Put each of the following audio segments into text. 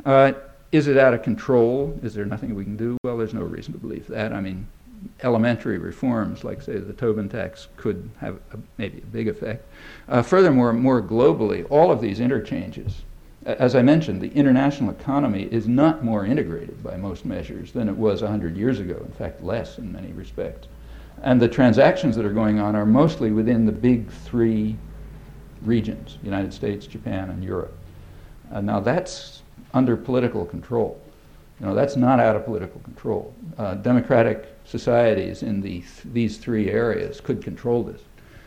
Is it out of control? Is there nothing we can do? Well, there's no reason to believe that. I mean, elementary reforms, like, say, the Tobin tax, could have maybe a big effect. Furthermore, more globally, all of these interchanges, as I mentioned, the international economy is not more integrated by most measures than it was 100 years ago, in fact, less in many respects. And the transactions that are going on are mostly within the big three regions, United States, Japan, and Europe. Now that's under political control. That's not out of political control. Democratic societies in these three areas could control this.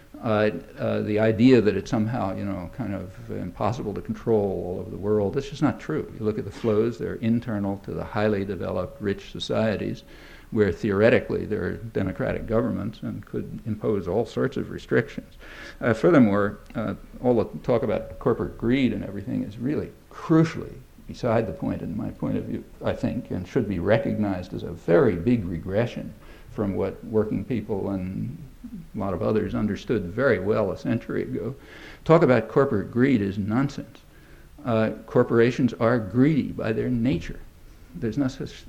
The idea that it's somehow, kind of impossible to control all over the world, that's just not true. You look at the flows, they're internal to the highly developed, rich societies, where theoretically there are democratic governments and could impose all sorts of restrictions. Furthermore, all the talk about corporate greed and everything is really crucially beside the point, in my point of view, I think, and should be recognized as a very big regression from what working people and a lot of others understood very well a century ago. Talk about corporate greed is nonsense. Corporations are greedy by their nature. There's no such,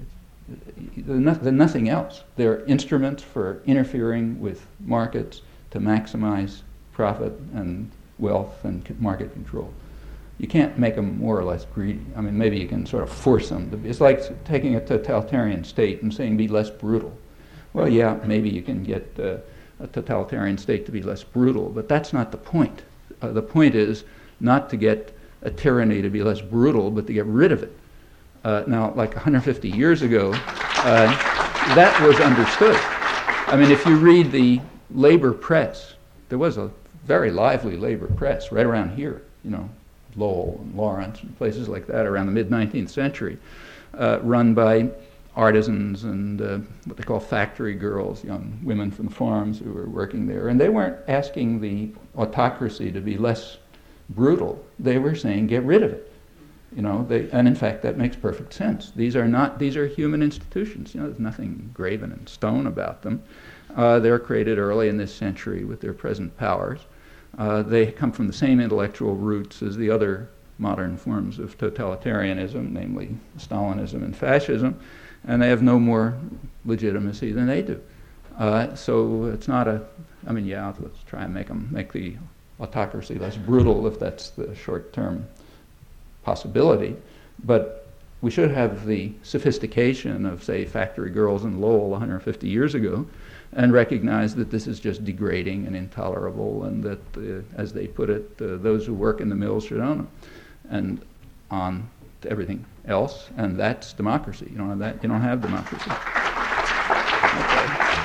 they're nothing else. They're instruments for interfering with markets to maximize profit and wealth and market control. You can't make them more or less greedy. I mean, maybe you can sort of force them to be. It's like taking a totalitarian state and saying be less brutal. Well, yeah, maybe you can get a totalitarian state to be less brutal, but that's not the point. The point is not to get a tyranny to be less brutal, but to get rid of it. Now, like 150 years ago, that was understood. I mean, if you read the labor press, there was a very lively labor press right around here, Lowell and Lawrence and places like that around the mid-19th century, run by artisans and what they call factory girls, young women from farms who were working there. And they weren't asking the autocracy to be less brutal. They were saying, get rid of it. And in fact, that makes perfect sense. These are human institutions. There's nothing graven in stone about them. They're created early in this century with their present powers. They come from the same intellectual roots as the other modern forms of totalitarianism, namely Stalinism and fascism, and they have no more legitimacy than they do. So it's not let's try and make the autocracy less brutal if that's the short-term possibility, but we should have the sophistication of, say, factory girls in Lowell 150 years ago, and recognize that this is just degrading and intolerable, and that, as they put it, those who work in the mills should own them, and on to everything else, and that's democracy. You don't have that, you don't have democracy. Okay.